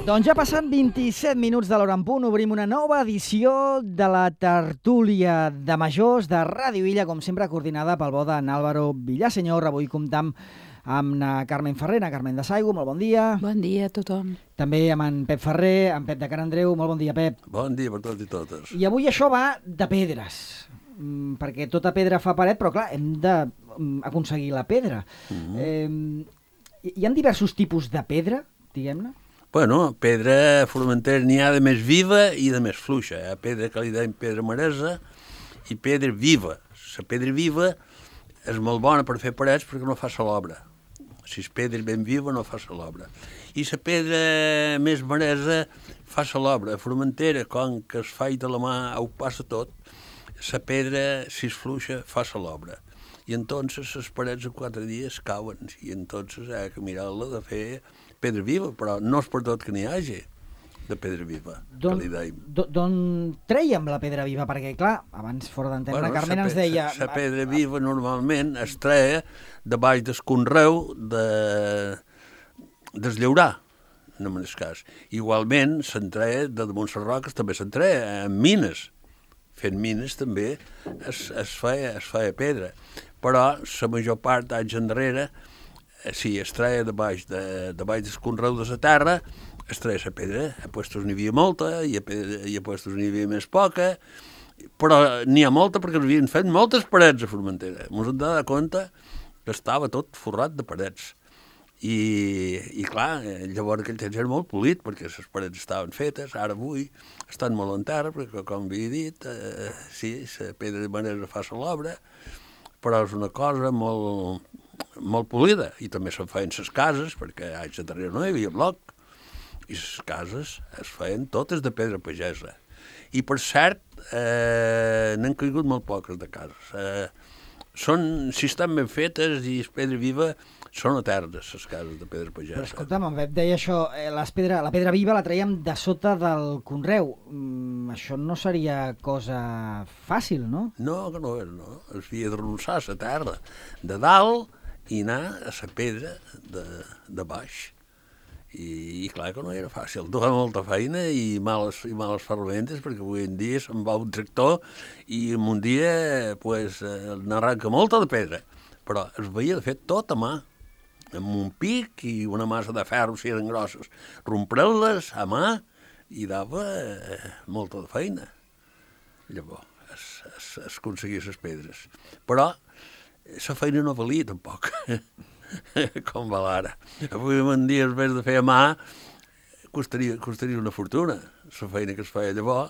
Doncs ja passen 27 minuts de l'hora en punt, obrim una nova edició de la tertúlia de majors de Ràdio Illa, com sempre coordinada pel bo d'en Álvaro Villasenyor. Avui comptam amb na Carmen Ferrer, na Carmen de Saigo, molt bon dia. Bon dia a tothom. També amb en Pep Ferrer, en Pep de Can Andreu, molt bon dia, Pep. Bon dia per tots i totes. I avui això va de pedres, perquè tota pedra fa paret, però clar, hem d'aconseguir la pedra. Hi ha diversos tipus de pedra, diguem-ne? Bueno, pedra formentera n'hi ha de més viva i de més fluixa. Hi ha pedra que li deim pedra maresa i pedra viva. La pedra viva és molt bona per fer parets perquè no fa salobra. Si és pedra ben viva no fa salobra. I la pedra més maresa fa salobra. A formentera, com que es fa de la mà, ho passa tot, la pedra, si és fluixa, fa salobra. I entonces les parets en 4 dies cauen. I entonces hi ha que mirar-la de fer pedra viva, però no és per tot que n'hi hagi de pedra viva, que li deim. D'on trèiem la pedra viva? Perquè, clar, abans fora d'antena, la Carmen ens deia... La pedra viva normalment es treia de baix del conreu del llaurar, no en el cas. Igualment, se'n treia de damunt les roques, també se'n treia en mines. Fent mines també es feia pedra. Però la major part d'anys enrere, si es treia de baix del conreu de la terra, es treia la pedra. A puestos n'hi havia molta i a puestos n'hi havia més poca, però n'hi ha molta perquè havien fet moltes parets a Formentera. Ens hem de dar compte que estava tot forrat de parets. I clar, llavors aquell temps era molt polit perquè les parets estaven fetes, ara avui estan molt en terra perquè, com havia dit, sí, la pedra de manera fa l'obra, però és una cosa molt polida, i també se'n feien les cases, perquè anys darrere no hi havia bloc, i les cases es feien totes de pedra pagesa. I per cert, n'han caigut molt poques de cases. Si estan ben fetes i és pedra viva, són eternes, les cases de pedra pagesa. Però escolta'm, en Pep deia això, la pedra viva la traiem de sota del conreu. Això no seria cosa fàcil, no? No, que no era, no. Es havia de renonçar a la terra de dalt i anar a la pedra de baix. I clar que no era fàcil. Duia molta feina i males ferramentes, perquè avui en dia se'n va un tractor i en un dia n'arranca molta de pedra. Però es veia de fer tot a mà, amb un pic i una massa de ferro, si eren grosses. Rompre-les a mà i dava molta de feina. Llavors, es aconseguia les pedres. Però la feina no valia tampoc, com val ara. Avui en dia, en vez de fer a mà, costaria una fortuna. La feina que es feia llavors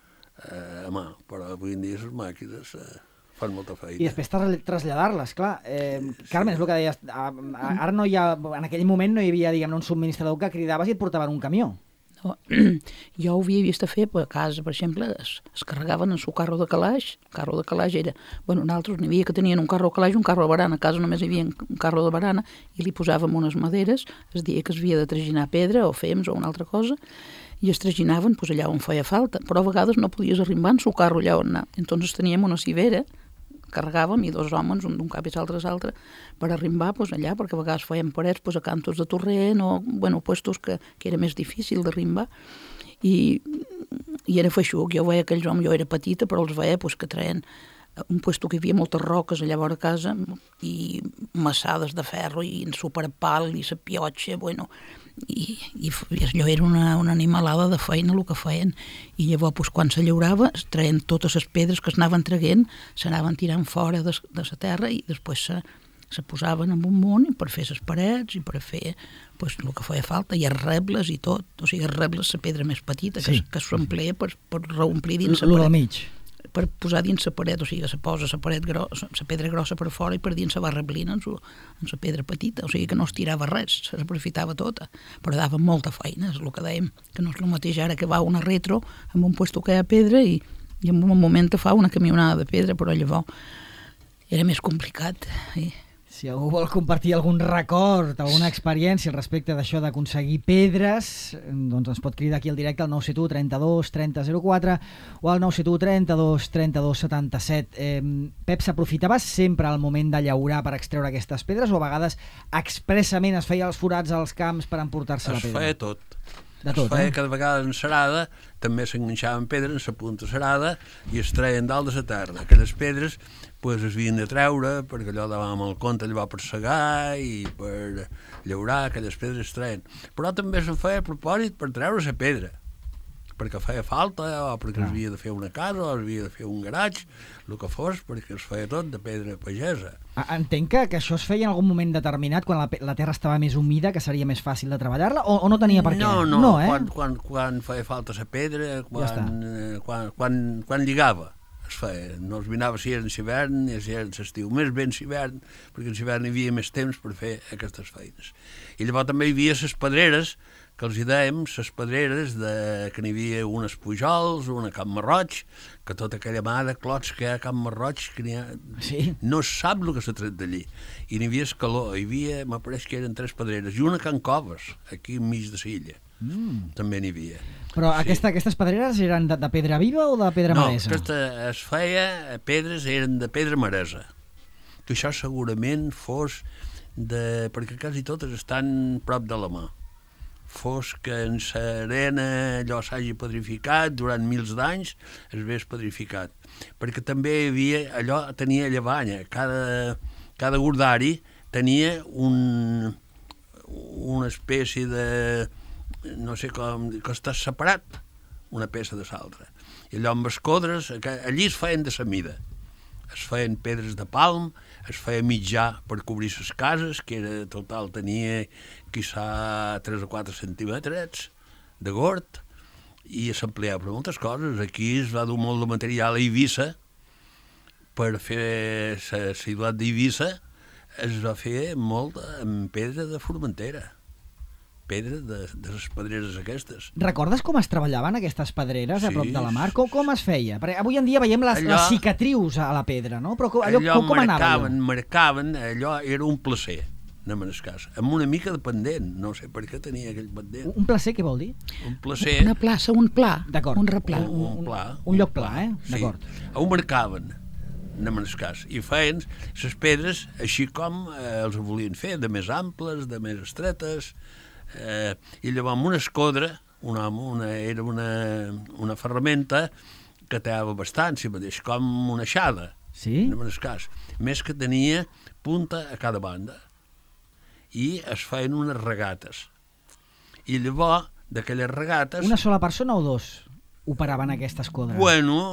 a mà, però avui en dia les màquines fan molta feina. I després traslladar-les, clar. Carmen, és el que deies, ara no hi ha, en aquell moment no hi havia, diguem-ne, un subministrador que cridaves i et portaven un camió. No, jo ho havia vist a fer a casa, per exemple, es carregaven en su carro de calaix. El carro de calaix era... Bueno, nosaltres n'hi havia que tenien un carro de calaix i un carro de barana. A casa només hi havia un carro de barana i li posàvem unes maderes, es deia que es havia de traginar pedra o fems o una altra cosa, i es traginaven allà on feia falta. Però a vegades no podies arrimbar en su carro allà on anar. Entonces teníem una civera, carregàvem, i 2 homes, un d'un cap i l'altre l'altre, per arrimbar allà, perquè a vegades feien parets a cantos de torrent o, puestos que era més difícil d'arrimbar. I era feixuc. Jo veia aquells homes, jo era petita, però els veia que traien un puesto que hi havia moltes roques allà vora casa i massades de ferro i en superpal i la piotxa, i allò era una animalada de feina el que feien. I llavors quan se llaurava es traien totes les pedres que s'anaven traient, s'anaven tirant fora de la terra i després se posaven en un munt per fer les parets i per fer el que feia falta, i els rebles i tot. O sigui, els rebles, la pedra més petita que s'emplia per reomplir dins la paret. Del mig. Per posar dins la paret, o sigui, se posa la pedra grossa per fora i per dins se va reblint en la pedra petita, o sigui que no es tirava res, se aprofitava tota, però dava molta feina, és el que dèiem, que no és el mateix ara que va una retro amb un puesto que hi ha pedra i en un moment fa una camionada de pedra, però llavors era més complicat. Si algú vol compartir algun record, alguna experiència respecte d'això d'aconseguir pedres, doncs ens pot cridar aquí al directe al 971 32 30 04 o al 971 32 32 77. Pep, s'aprofitava sempre al moment de llaurar per extreure aquestes pedres o a vegades expressament es feia els forats als camps per emportar-se la pedra? Es feia tot. De tot, es feia cada vegada encerada, també s'enganxaven pedres en la punta serada i es treien dalt de la terra. Aquelles pedres pues, es havien de treure perquè allò davant el compte allò per segar i per llaurar, aquelles pedres es treien. Però també se'n feia a propòsit per treure la pedra, perquè feia falta o perquè es havia de fer una casa o es havia de fer un garatge, el que fos, perquè es feia tot de pedra pagesa. Entenc que això es feia en algun moment determinat, quan la terra estava més humida, que seria més fàcil de treballar-la, o no tenia per què? No, quan feia falta la pedra, quan lligava es feia. No es vinava si era en hivern ni si era en l'estiu, més ben hivern, perquè en hivern hi havia més temps per fer aquestes feines. I llavors també hi havia les pedreres, que els hi dèiem, les pedreres que n'hi havia unes Pujols, una Camp Marroig, que tota aquella mà de clots que hi ha a Camp Marroig, que sí. No sap el que s'ha tret d'allí. I n'hi havia escaló, m'apareix que eren 3 pedreres, i una Can Coves, aquí enmig de l'illa. També n'hi havia. Però sí. Aquestes pedreres eren de pedra viva o de pedra maresa? No, es feia, pedres eren de pedra maresa, que això segurament fos perquè quasi totes estan prop de la mà. Fos que en l'arena allò s'hagi pedrificat durant mils d'anys, es ve pedrificat. Perquè també hi havia, allò tenia llevanya, cada gordari tenia una espècie de, no sé com, que està separat una peça de l'altra. I allò amb escodres, allí es feien de la mida. Es feien pedres de palm, es feia mitjà per cobrir les cases, que era total, tenia quizà 3 o 4 centímetres de gord, i s'empleava per moltes coses. Aquí es va dur molt de material a Eivissa, per fer la ciutat d'Eivissa es va fer molt amb pedra de Formentera, pedra de les pedreres aquestes. Recordes com es treballaven aquestes pedreres a prop de la mar? Com es feia? Perquè avui en dia veiem les cicatrius a la pedra, no? Però allò com anava? Marcaven, allò era un placer, anem en el cas, amb una mica de pendent, no sé per què tenia aquell pendent. Un placer, què vol dir? Un placer... Una plaça, un pla, un replà. Un lloc pla, d'acord. Sí, ho marcaven, anem en el cas, i feien les pedres així com els volien fer, de més amples, de més estretes, i llavors amb una escodra era una ferramenta que tallava bastant, si mateix, com una aixada, en el cas, més que tenia punta a cada banda, i es feien unes regates, i llavors d'aquelles regates... Una sola persona o dos operaven aquesta escodra? Bueno,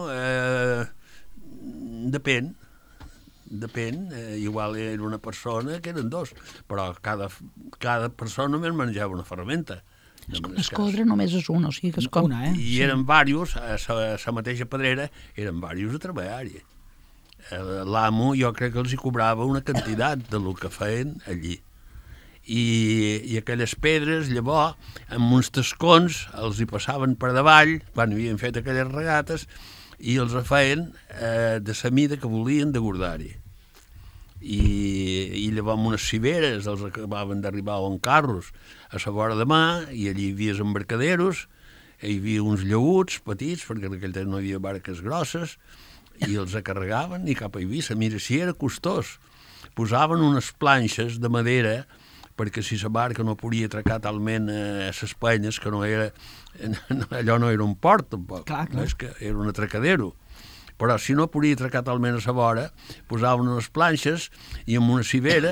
depèn, igual era una persona que eren dos, però cada persona només menjava una ferramenta. L'escodra només és una, o sigui que és com... Una, I eren diversos, a la mateixa pedrera, eren diversos a treballar-hi. L'amo jo crec que els hi cobrava una quantitat de lo que feien allí. I aquelles pedres, llavors, amb uns tascons, els hi passaven per davall, quan havien fet aquelles regates, i els feien de la mida que volien de gordari. I llavors amb unes civeres els acabaven d'arribar en carros a la vora de mà, i allí hi havia embarcaderos, hi havia uns llauts petits, perquè en aquell temps no hi havia barques grosses, i els carregaven i cap a Eivissa. Mira, si era costós. Posaven unes planxes de madera perquè si la barca no podia atracar talment a les penyes, que no era... allò no era un port, tampoc. Clar. No és que era un atracadero. Però si no podia atracar talment a la vora, posaven unes planxes i amb una civera,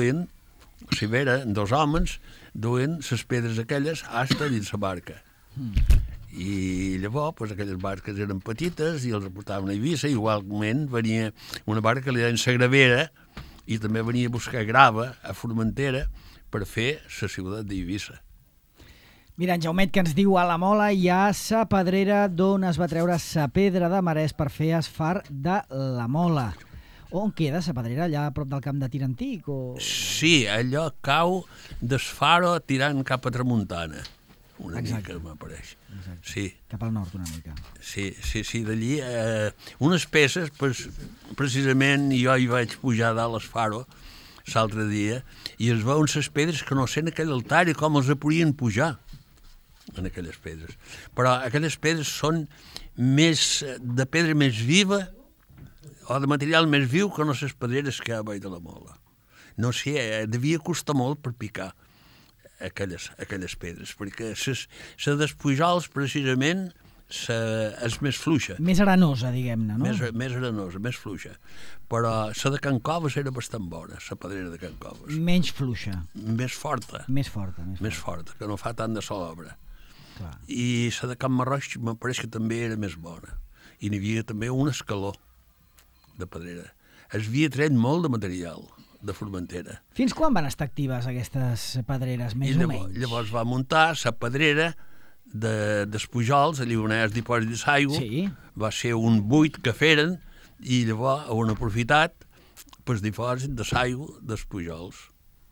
dos homes, duien les pedres aquelles hasta dins la barca. I llavors, pues, aquelles barques eren petites i els portaven a Eivissa. Igualment venia una barca que li deien la Gravera, i també venia a buscar grava a Formentera per fer la ciutat d'Eivissa. Mira, en Jaumet, que ens diu a la Mola hi ha sa pedrera d'on es va treure sa pedra de marès per fer asfar de la Mola. On queda sa pedrera? Allà a prop del camp de tir antic? O... Sí, allò cau d'Esfaro tirant cap a Tramuntana. Una mica m'apareix. Sí. Cap al nord una mica. Sí, d'allí. Unes peces, precisament jo hi vaig pujar dalt l'Esfaro l'altre dia, i es veuen les pedres que no sé en aquell altar i com els podien pujar en aquelles pedres. Però aquelles pedres són de pedra més viva o de material més viu que no les pedreres que hi ha a Vall de la Mola. No sé, devia costar molt per picar. aquelles pedres, perquè la dels Pujols, precisament, és més fluixa. Més arenosa, diguem-ne, no? Més arenosa, més fluixa. Però la de Can Coves era bastant bona, la pedrera de Can Coves. Menys fluixa. Més forta. Més forta. Més forta, que no fa tant de salobra. Clar. I la de Can Marroig me pareix que també era més bona. I n'hi havia també un escaló de pedrera. Es havia tret molt de material de Formentera. Fins quan van estar actives aquestes pedreres, més o menys? Llavors va muntar la pedrera dels Pujols, allà on és dipòsit de l'aigua, Sí. va ser un buit que feren i llavors han aprofitat pel dipòsit de l'aigua dels Pujols.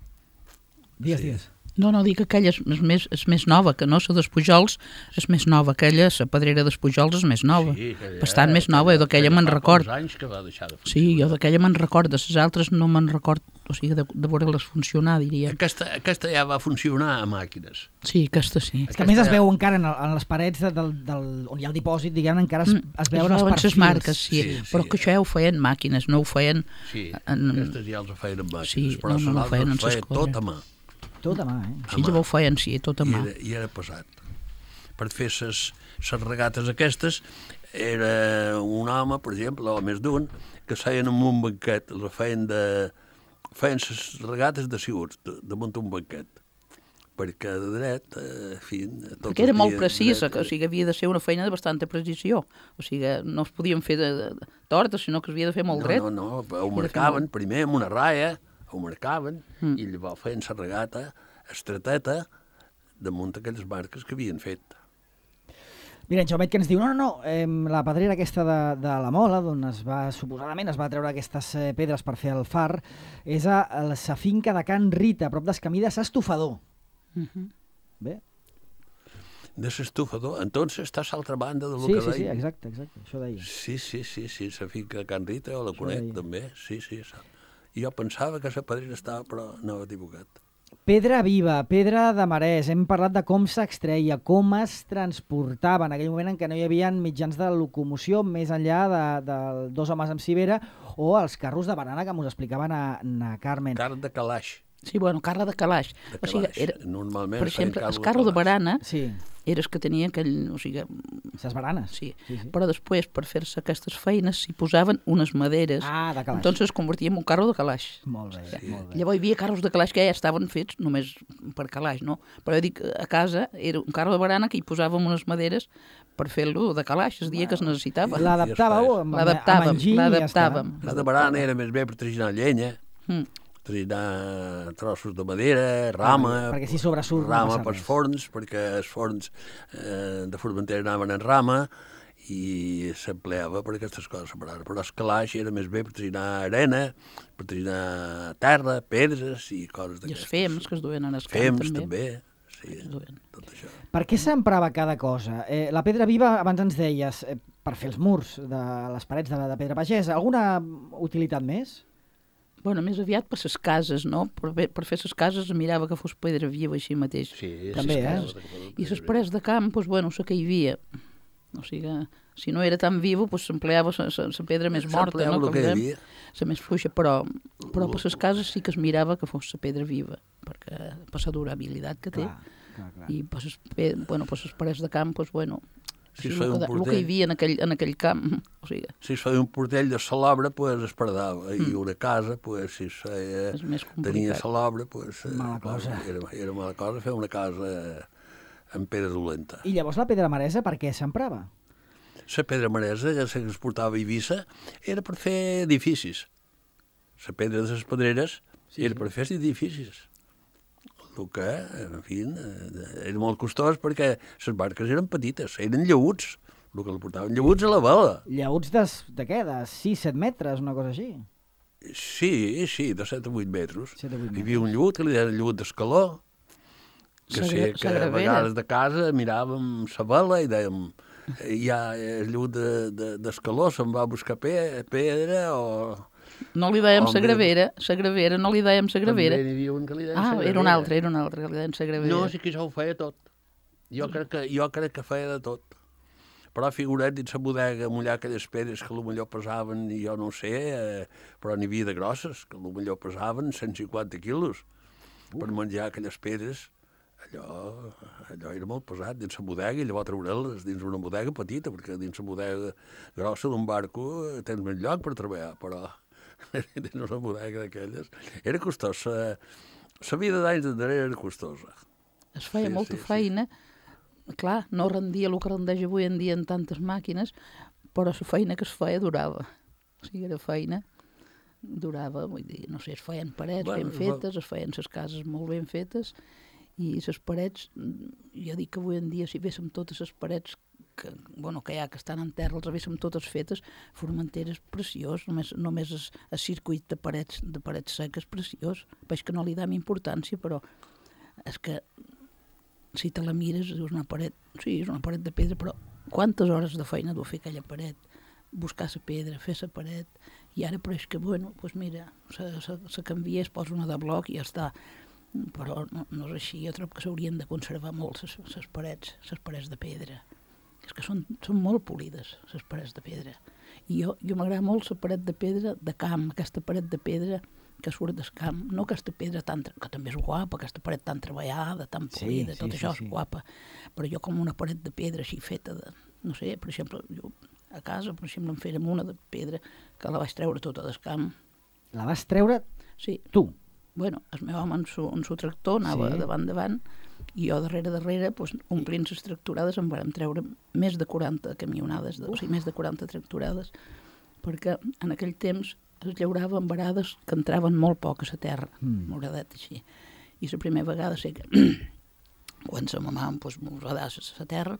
Digues. No, dic que aquella és més nova, que no, la dels Pujols és més nova, aquella, la pedrera dels Pujols és més nova, bastant més nova, jo d'aquella me'n record. Anys que va deixar de funcionar. Sí, jo d'aquella me'n record, de les altres no me'n record, o sigui, de veure-les funcionar, diria. Aquesta ja va funcionar a màquines. Sí, aquesta sí. És que a més es veu encara en les parets on hi ha el dipòsit, diguem-ne, encara es veuen els perfils. Les marques, sí, però que això ja ho feien màquines, no ho feien... Sí, aquestes ja els feien amb màquines, sí, però no ho feien en feien tot a mà. Tot a mà, Sí, llavors ho feien, sí, tot a mà. I era pesat. Per fer les regates aquestes, era un home, per exemple, o més d'un, que seien en un banquet, feien les regates de siuts, damunt un banquet. Perquè de dret, en fi... Perquè era molt precisa, o sigui, havia de ser una feina de bastanta precisió. O sigui, no es podien fer de tortes, sinó que es havia de fer molt dret. No, ho marcaven primer amb una raia, ho marcaven, i llavors feien la regata estreteta damunt aquelles marques que havien fet. Mira, en Jaumet que ens diu, la pedrera aquesta de la Mola, d'on suposadament es va treure aquestes pedres per fer el far, és a la finca de Can Rita, a prop d'Escamí de s'Estufador. Bé. De s'estufador, entonces estàs a l'altra banda del que deia. Sí, exacte, això deia. Sí, la finca de Can Rita, o la conec també, sí. Jo pensava que la pedrera estava, però no he equivocat. Pedra viva, pedra de marès. Hem parlat de com s'extreia, com es transportava en aquell moment en què no hi havia mitjans de locomoció més enllà de dos homes amb civera o els carros de banana que mos explicaven a Carmen. Carn de calaix. Sí, carro de calaix. O sigui, normalment per exemple, el carro de barana sí. Era el que tenia aquell... O sigui, les baranes. Sí. Però després, per fer-se aquestes feines, s'hi posaven unes maderes. De calaix. Entonces es convertia en un carro de calaix. Molt bé, molt bé. Llavors hi havia carros de calaix que ja estaven fets només per calaix, no? Però jo dic, a casa era un carro de barana que hi posàvem unes maderes per fer-lo de calaix, el dia que es necessitava. L'adaptàveu amb enginy i ja està. La de barana era més bé per traginar llenya, traginar trossos de madera, rama, perquè si sobresurt rama pels forns, perquè els forns de Formentera anaven en rama i s'empleava per aquestes coses separades. Però el calaix era més bé per traginar arena, per traginar terra, pedres i coses d'aquestes. I els fems que es duen en el camp també. Sí, tot això. Per què s'emprava cada cosa? La pedra viva, abans ens deies, per fer els murs de les parets de pedra pagesa. Alguna utilitat més? Més aviat per les cases, no? Per fer les cases mirava que fos pedra viva així mateix. Sí, també, I les parets de camp, la que hi havia. O sigui, si no era tan viu, s'empleava la pedra més morta, no? La més fluixa, però per les cases sí que es mirava que fos la pedra viva, perquè per la durabilitat que té. Clar. I per les parets de camp, si el que hi havia en aquell camp. O sigui, si es feia un portell de salobra, es perdava. I una casa, si tenia salobra, mala cosa. Era mala cosa fer una casa amb pedra dolenta. I llavors la pedra maresa per què s'emprava? La pedra maresa, que s'exportava a Eivissa, era per fer edificis. La pedra de les pedreres era per fer edificis. El que, en fi, era molt costós perquè les barques eren petites, eren llaüts, el que li portaven llaüts a la vela. Llaüts de què? De 6-7 metres, una cosa així? Sí, de 7 o 8 metres. Hi havia un llaüt que li deien llaüt d'escaló, que a vegades de casa miràvem la vela i dèiem ja el llaüt d'escaló se'n va a buscar pedra o... No li dèiem la gravera, no li dèiem la gravera. També n'hi havia un que li dèiem la gravera. Era un altre que li dèiem la gravera. No, sí que això ho feia tot. Jo crec que feia de tot. Però figura't dins la bodega mullar aquelles pedres que potser pesaven, jo no ho sé, però n'hi havia de grosses, que potser pesaven 150 quilos per menjar aquelles pedres. allò era molt pesat, dins la bodega, i llavors treure'ls dins una bodega petita, perquè dins la bodega grossa d'un barco tens més lloc per treballar, però dins una bodega d'aquelles era costós. La vida d'anys enrere era costosa. Es feia molta feina, clar, no rendia el que rendeix avui en dia en tantes màquines, però la feina que es feia durava. O sigui, era feina, durava, vull dir, no sé, es feien parets ben fetes, es feien les cases molt ben fetes, i les parets, jo dic que avui en dia si véssim totes les parets que hi ha, que estan en terra, els véssim totes fetes, Formentera és preciós, només el circuit de parets seques és preciós, veig que no li dam importància, però és que si te la mires, dius una paret, sí, és una paret de pedra, però quantes hores de feina du fer aquella paret, buscar la pedra, fer la paret, i ara però és que, doncs mira, se canvia, es posa una de bloc i ja està. Però no és així, jo trobo que s'haurien de conservar molt les parets de pedra. És que són molt polides, les parets de pedra. I jo m'agrada molt la paret de pedra de camp, aquesta paret de pedra que surt del camp, no aquesta pedra que també és guapa, aquesta paret tan treballada, tan polida, tot això és guapa, però jo com una paret de pedra així feta de, no sé, per exemple, jo a casa, per exemple, em fèrem una de pedra que la vaig treure tota del camp. La vas treure? Sí. Tu? Bueno, el meu home en su tractor anava davant i jo darrere, doncs, omplint les tractorades em vam treure més de 40 camionades, o sigui, més de 40 tractorades, perquè en aquell temps es llaurava amb arades que entraven molt poc a la terra, moradet així. I la primera vegada sé que quan la mamà em va a la terra,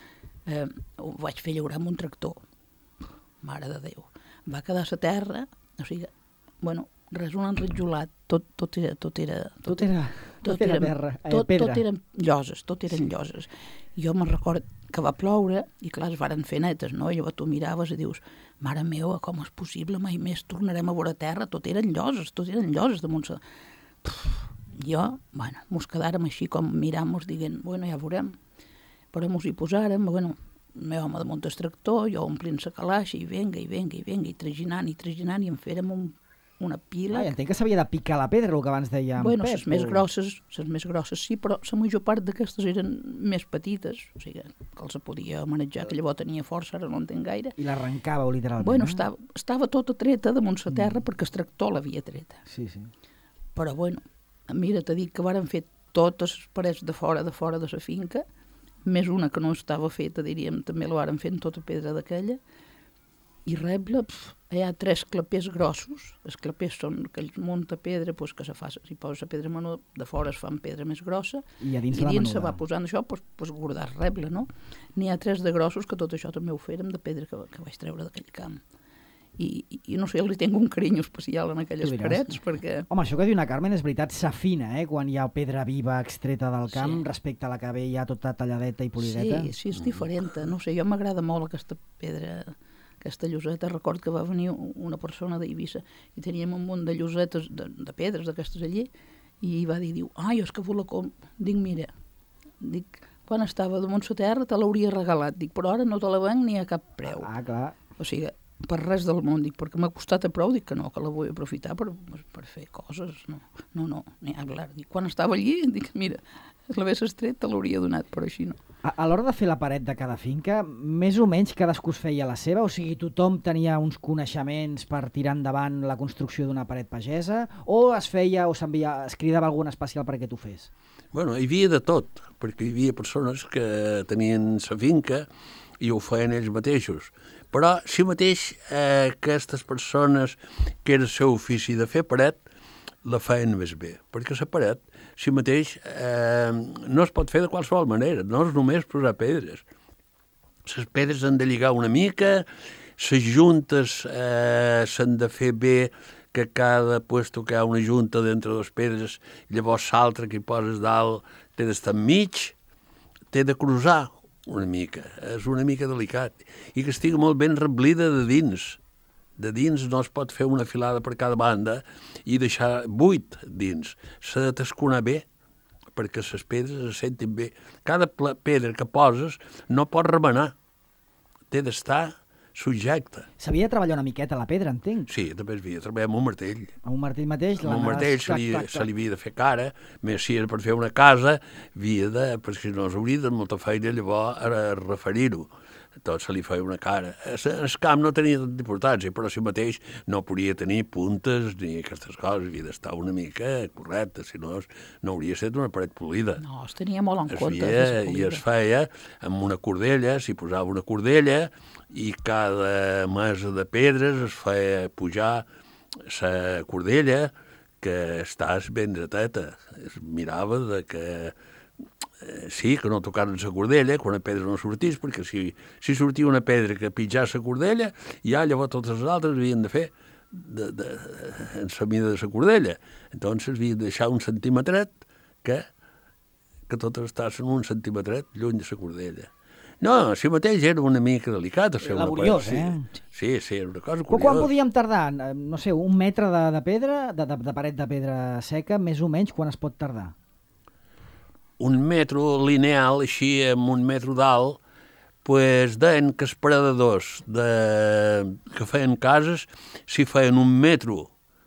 ho vaig fer llaurar amb un tractor. Mare de Déu. Va quedar a la terra, o sigui, res, un enrajolat, tot era pedra. Tot eren lloses. Jo me'n record que va ploure i clar, es varen fer netes, no? I llavors tu miraves i dius, mare meva, com és possible, mai més tornarem a veure terra, tot eren lloses damunt sa... Jo, mos quedàrem així com mirant-nos dient, ja veurem, però mos hi posàrem, el meu home damunt el tractor, jo omplint la calaix i venga, i traginant, i en fèrem una pila. Entenc que s'havia de picar la pedra, el que abans deia en Pep. Les més grosses sí, però la major part d'aquestes eren més petites, o sigui, que els podia manejar, que llavors tenia força, ara no en tenc gaire. I l'arrencàveu, literalment. Estava tota treta damunt la terra perquè el tractor l'havia treta. Sí. Però, mira, t'he dit que varen fer totes les parets de fora de la finca, més una que no estava feta, diríem, també la varen fer en tota pedra d'aquella, i reble, hi ha 3 clapers grossos. Els clapers són aquells muntapedra que se fa, si posa la pedra menor, de fora es fa amb pedra més grossa, i dins se va posant això, guardar reble, no? N'hi ha 3 de grossos, que tot això també ho fèrem de pedra que vaig treure d'aquell camp. I no sé, li tinc un carinyo especial en aquelles parets, perquè... Home, això que diu na Carmen és veritat, s'afina, quan hi ha pedra viva extreta del camp respecte a la que ve ja tota talladeta i polideta. Sí, és diferent. No sé, jo m'agrada molt aquesta pedra, aquesta lloseta. Record que va venir una persona d'Eivissa i teníem un munt de llosetes de pedres d'aquestes allí i va dir, jo és que vull la Dic, mira, quan estava damunt la terra te l'hauria regalat, però ara no te la venc ni a cap preu. Clar. O sigui, per res del món, perquè m'ha costat a prou, que no, que la vull aprofitar per fer coses, no, ni hablar. Quan estava allí, mira, l'hagués estret, te l'hauria donat, però així no. A l'hora de fer la paret de cada finca, més o menys cadascú es feia la seva? O sigui, tothom tenia uns coneixements per tirar endavant la construcció d'una paret pagesa? O es cridava algun especial perquè t'ho fes? Hi havia de tot, perquè hi havia persones que tenien la finca i ho feien ells mateixos. Però, si mateix, aquestes persones que era el seu ofici de fer paret, la feien més bé, perquè la paret, si mateix, no es pot fer de qualsevol manera, no és només posar pedres. Les pedres han de lligar una mica, les juntes s'han de fer bé, que cada puesto que hi ha una junta d'entre dues pedres, llavors l'altra que hi poses dalt té d'estar enmig, té de cruzar una mica, és una mica delicat, i que estigui molt ben reblida de dins. De dins no es pot fer una filada per cada banda i deixar buit dins. S'ha de tasconar bé, perquè les pedres es sentin bé. Cada pedra que poses no pot remenar. Té d'estar subjecte. S'havia de treballar una miqueta la pedra, entenc. Sí, també es havia de treballar amb un martell. Amb un martell mateix... Amb un martell se li havia de fer cara, més si era per fer una casa, havia de, perquè si no s'hauria de molta feina llavors a referir-ho. Tot se li feia una cara. El camp no tenia tanta importància, però si mateix no podia tenir puntes ni aquestes coses, havia d'estar una mica correcte, si no, no hauria estat una paret polida. No, es tenia molt en compte. I es feia amb una cordella, s'hi posava una cordella, i cada mesa de pedres es feia pujar la cordella que estàs ben dreteta. Es mirava de que sí, que no tocaren la cordella quan la pedra no sortís, perquè si sortia una pedra que pitjava la cordella, ja llavors totes les altres havien de fer en la mida de la cordella. Entonces havia de deixar un centímetret que totes estaven un centímetret lluny de la cordella. No, si mateix era una mica delicat. Laboriós, Sí, era una cosa curiosa. Quan podíem tardar? No sé, un metre de pedra, de paret de pedra seca, més o menys, quan es pot tardar? Un metro lineal, així, amb un metro d'alt, pues, deien que els predadors que feien cases, si feien un metro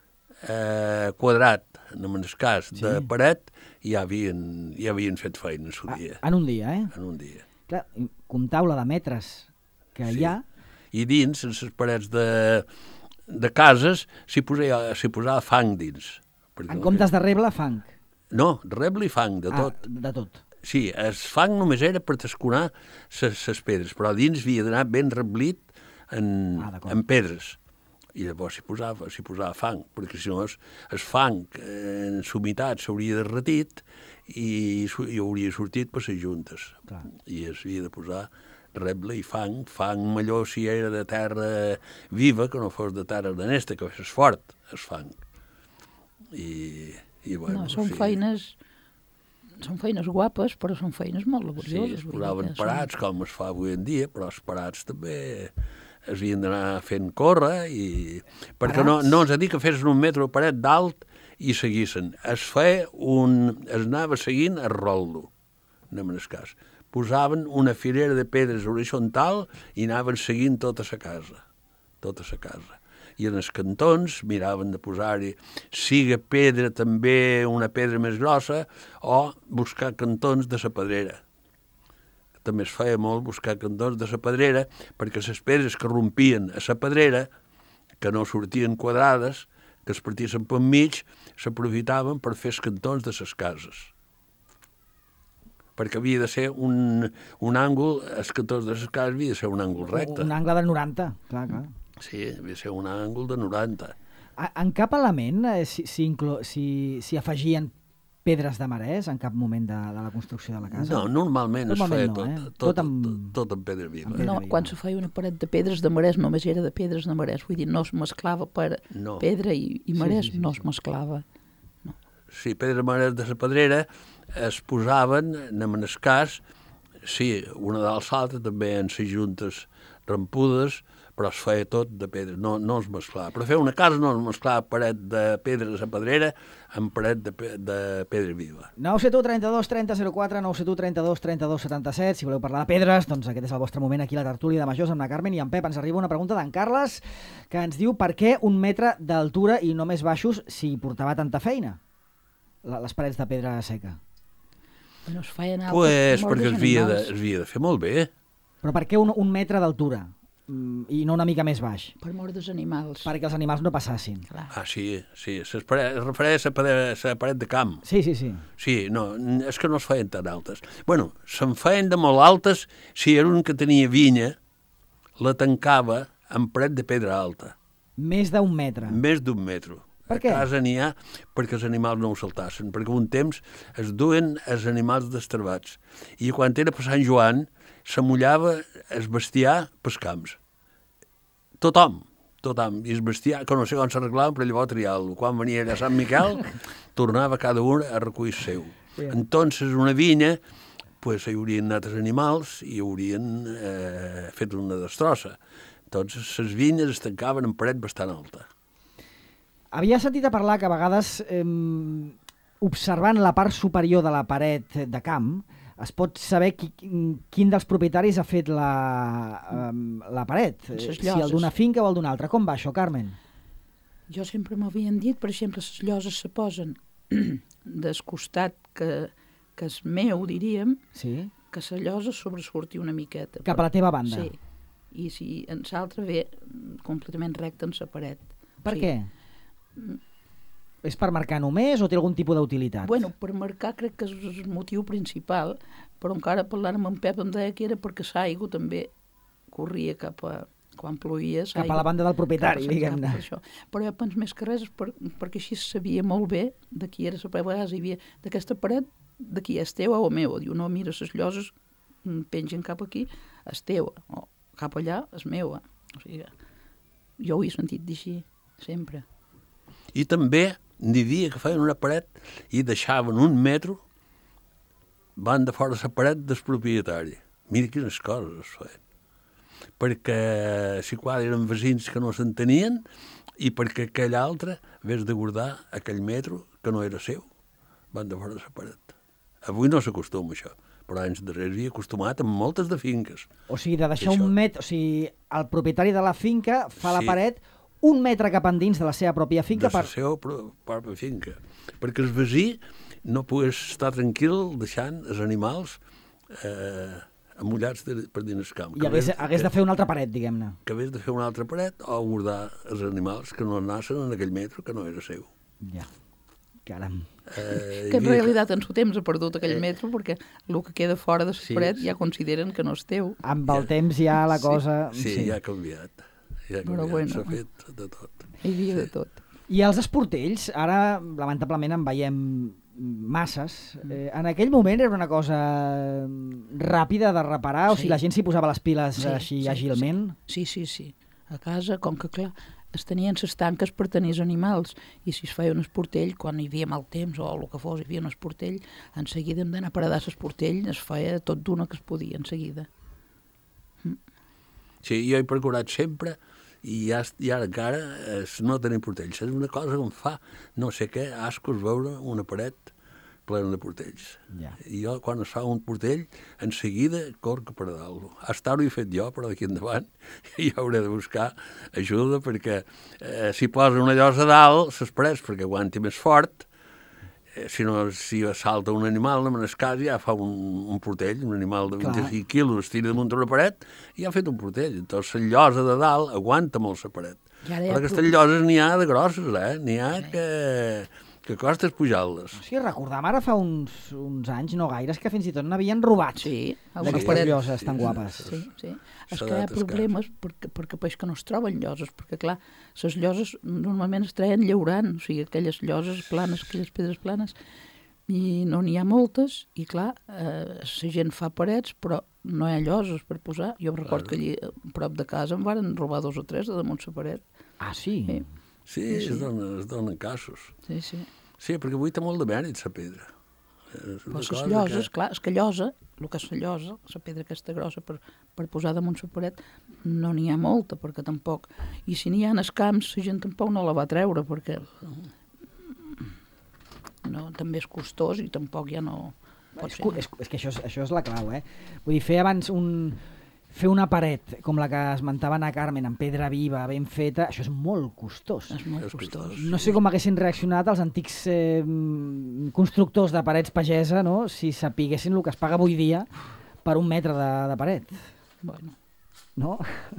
quadrat, en el cas de paret, ja havien fet feina en el dia. En un dia, eh? En un dia. Clar, comptau la de metres que hi ha. I dins, en les parets de cases, s'hi posava fang dins. En comptes de reble, fang. No, reble i fang, de tot. De tot. Sí, el fang només era per tasconar les pedres, però dins havia d'anar ben reblit en pedres. I llavors s'hi posava fang, perquè si no el fang en humitat s'hauria derretit i hauria sortit per les juntes. Clar. I s'havia de posar reble i fang millor si era de terra viva, que no fos de terra arenesta, que és fort, el fang. I bueno, no, són feines guapes, però són feines molt laborioses. Sí, es posaven parats, com es fa avui en dia, però els parats també es havien d'anar fent córrer, perquè no ens ha dit que fessin un metro de paret d'alt i seguissin. Es anava seguint el rollo, anem en el cas. Posaven una filera de pedres horitzontal i anaven seguint tota la casa. I en els cantons miraven de posar-hi siga pedra també una pedra més grossa o buscar cantons de la pedrera. També es feia molt buscar cantons de la pedrera perquè les pedres que rompien a la pedrera, que no sortien quadrades, que es partissin per mig, s'aprofitaven per fer els cantons de les cases. Perquè havia de ser un àngul, els cantons de les cases havia de ser un àngul recte. Un angle de 90, clar. Sí, havia de ser un àngul de 90. En cap element s'hi afegien pedres de marès en cap moment de la construcció de la casa? No, normalment es feia tot en pedra viva. No, quan se feia una paret de pedres de marès només era de pedres de marès, vull dir, no es mesclava per pedra i marès, no es mesclava. No. Sí, pedra marès de la pedrera es posaven, anem en el cas, sí, una dalt l'altra, també en les juntes rampudes, però es feia tot de pedra, no es mesclava. Per fer una casa no es mesclava paret de pedra de la pedrera amb paret de pedra viva. 971 32 30 04, 971 32 32 77, si voleu parlar de pedres, doncs aquest és el vostre moment aquí a la tertúlia de Majors amb la Carmen i en Pep. Ens arriba una pregunta d'en Carles que ens diu per què 1 metre d'altura i no més baixos si portava tanta feina, les parets de pedra seca? No es feien altres pues perquè es havia de fer molt bé. Però per què 1 metre d'altura? I no una mica més baix? Per mort dels animals. Perquè els animals no passassin. Clar. Sí. Es refereix a la paret de camp. Sí. Sí, no, és que no es feien tan altes. Bueno, se'n feien de molt altes si era un que tenia vinya, la tancava amb paret de pedra alta. Més d'1 metre? Més d'1 metre. Per què? A casa n'hi ha perquè els animals no ho saltassin, perquè un temps es duen els animals destrabats. I quan era per Sant Joan, s'amullava el bestiar pels camps. Tothom. I el bestiar, que no sé com s'arreglava, però llavors triar-lo. Quan venia allà Sant Miquel, tornava cada un a recollir el seu. Sí. Entonces, una vinya, pues, hi haurien anat els animals i haurien fet una destrossa. Entonces, les vinyes es tancaven en paret bastant alta. Havia sentit a parlar que a vegades, observant la part superior de la paret de camp, Es pot saber quin dels propietaris ha fet la paret? Les Si el d'una finca o el d'una altra. Com va això, Carmen? Jo sempre m'havien dit, per exemple, les lloses se posen del costat que és meu, diríem, Sí. que la llosa sobresurti una miqueta. Cap a la teva banda. Sí. I si en l'altre ve completament recte en la paret. Per sí. què? És per marcar només o té algun tipus d'utilitat? Bueno, per marcar crec que és el motiu principal, però encara parlant amb en Pep em deia que era perquè l'aigua també corria cap a... quan ploïa... Cap a la banda del propietari, diguem-ne. Però jo penso més que res perquè així sabia molt bé de qui era la paret. A vegades hi havia d'aquesta paret, de qui és teua o meva. Diu, no, mira, les lloses pengen cap aquí, és teua. O cap allà, és meua. O sigui, jo ho he sentit d'així, sempre. I també n'hi havia que feien una paret i deixaven 1 metro van de fora la paret del propietari. Mira quines coses es feien. Perquè si quasi eren veïns que no s'entenien i perquè aquell altre vés de guardar aquell metro que no era seu, van de fora la paret. Avui no s'acostuma això, però anys darrere hi he acostumat amb moltes de finques. O sigui, de deixar 1 metre... O sigui, el propietari de la finca fa la paret 1 metre cap endins de la seva pròpia finca de la seva pròpia finca. Perquè el veí no pogués estar tranquil deixant els animals amullats per dins el camp. I hagués de fer una altra paret, diguem-ne. Que hagués de fer una altra paret o guardar els animals que no anaven en aquell metro que no era seu. Ja, caram. Que en realitat en seu temps ha perdut aquell metro perquè el que queda fora de la paret ja consideren que no és teu. Amb el temps ja la cosa... Sí, ja ha canviat. Ja ha canviat, s'ha fet de tot. Hi havia de tot. I els esportells, ara lamentablement en veiem masses. En aquell moment era una cosa ràpida de reparar, o sigui, la gent s'hi posava les piles així àgilment? Sí. A casa, com que clar, es tenien les tanques per tenir els animals, i si es feia un esportell, quan hi havia mal temps o el que fos, hi havia un esportell, en seguida hem d'anar a paradar l'esportell, es feia tot d'una que es podia, en seguida. Sí, jo he procurat sempre, i ara encara no tenim portells. És una cosa que em fa no sé què, ascos veure una paret plena de portells. Ja. I jo, quan es fa un portell, en seguida corc per a dalt. Hasta ara ho he fet jo, però d'aquí endavant ja hauré de buscar ajuda, perquè si posa una llosa a dalt, les parets, perquè aguanti més fort, si salta un animal, en el cas ja fa un portell, un animal de 25 quilos, es tira damunt una paret, i ha fet un portell. Doncs la llosa de dalt aguanta molt la paret. Però aquestes lloses n'hi ha de grosses, n'hi ha que costes pujar-les. Sí, recordam ara fa uns anys, no gaires, que fins i tot n'havien robat. Sí, d'aquestes lloses tan guapes. Sí. És que hi ha problemes perquè peix que no es troben lloses, perquè clar, les lloses normalment es treien llaurant, o sigui, aquelles lloses planes, aquelles pedres planes, i no n'hi ha moltes, i clar, la gent fa parets, però no hi ha lloses per posar. Jo recordo que allí, a prop de casa, em van robar 2 o 3 de damunt la paret. Ah, sí? Sí, es donen casos. Sí. Sí, perquè avui té molt de mèrit la pedra. Però les lloses, clar, és que llosa, el que és la llosa, la pedra aquesta grossa per posar damunt la paret, no n'hi ha molta, perquè tampoc... I si n'hi ha en els camps, la gent tampoc no la va treure, perquè no, també és costós i tampoc ja no... És que això és la clau, Vull dir, fer una paret com la que esmentava Ana Carmen, amb pedra viva, ben feta, això és molt costós. És molt costós. No sé com haguessin reaccionat els antics constructors de parets pagesa, no?, si sapiguessin el que es paga avui dia per 1 metre de paret. Bueno. No?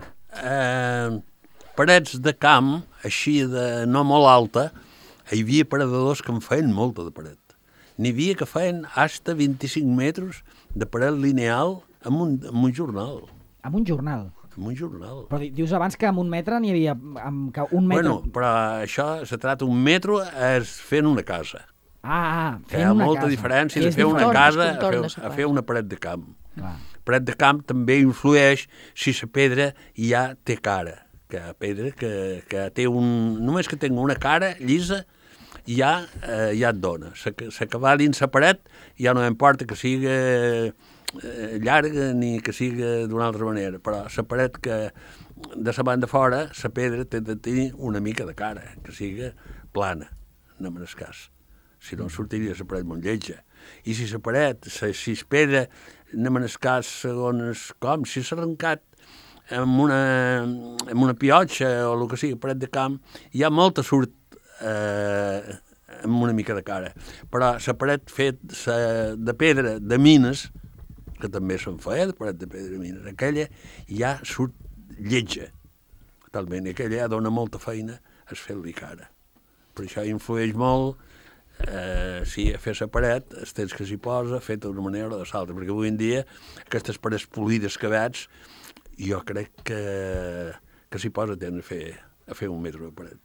Parets de camp, així de no molt alta, hi havia paredadors que en feien molta de paret. N'hi havia que feien hasta 25 metres de paret lineal amb un jornal. Amb un jornal? Amb un jornal. Però dius abans que amb 1 metre n'hi havia... Amb un metre... Bueno, però això se trata 1 metre és fent una casa. Fent una casa. Hi ha molta diferència de fer una casa a fer una paret de camp. Clar. Paret de camp també influeix si la pedra ja té cara. Que pedra que té només que tingui una cara llisa ja et dona. La que va dins la paret ja no importa que sigui llarga ni que sigui d'una altra manera, però la paret que de la banda fora, la pedra té de tenir una mica de cara, que sigui plana, no me n'és cas. Si no sortiria la paret molt lletja. I si la paret, si es pedra, anem en el cas segons com, si s'ha arrencat amb una piotxa o el que sigui, paret de camp, hi ha molta surt amb una mica de cara. Però la paret de pedra de mines, que també se'n feia, de paret de pedra de mines, aquella ja surt lletja, totalment, i aquella ja dona molta feina a fer-li cara. Per això influeix molt si a fer la paret, el temps que s'hi posa, fet d'una manera o de l'altra, perquè avui en dia aquestes parets polides que veig, jo crec que s'hi posa temps a fer un metre de paret.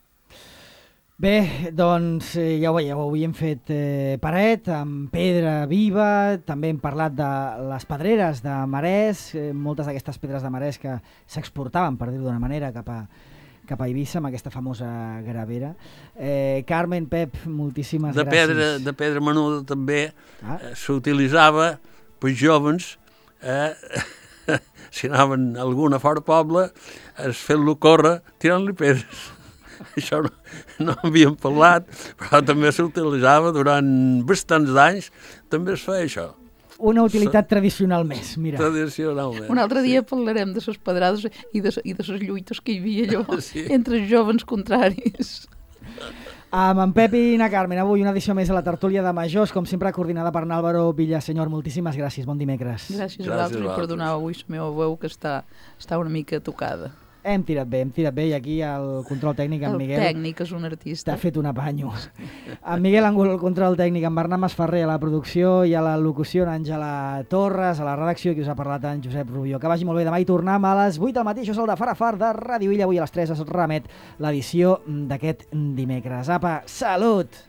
Bé, doncs ja ho veieu, avui hem fet paret amb pedra viva, també hem parlat de les pedreres de marès, moltes d'aquestes pedres de marès que s'exportaven, per dir-ho d'una manera, cap a Eivissa, amb aquesta famosa gravera. Carmen, Pep, moltíssimes gràcies. De pedra menuda també s'utilitzava per joves, si anaven a alguna fora poble, fent-lo córrer tirant-li pedres. Això no havíem parlat, però també s'utilitzava durant bastants anys, també es feia això. Una utilitat tradicional més, mira. Tradicionalment. Un altre dia parlarem de les pedrades i de les lluites que hi havia allò entre els joves contraris. Amb en Pep i na Carmen, avui una edició més a la tertúlia de Majors, com sempre coordinada per Álvaro Villaseñor. Moltíssimes gràcies, bon dimecres. Gràcies a vosaltres i perdoneu avui la meva veu que està una mica tocada. Hem tirat bé, i aquí el control tècnic, en Miguel... El tècnic és un artista. T'ha fet un apanyo. En Miguel Angul, el control tècnic, en Bernat Masferrer a la producció i a la locució, en Àngela Torres, a la redacció, qui us ha parlat, en Josep Rubió. Que vagi molt bé, demà hi tornem a les 8 del matí, això és el de Farafar de Ràdio Illa, avui a les 3 es remet l'edició d'aquest dimecres. Apa, salut!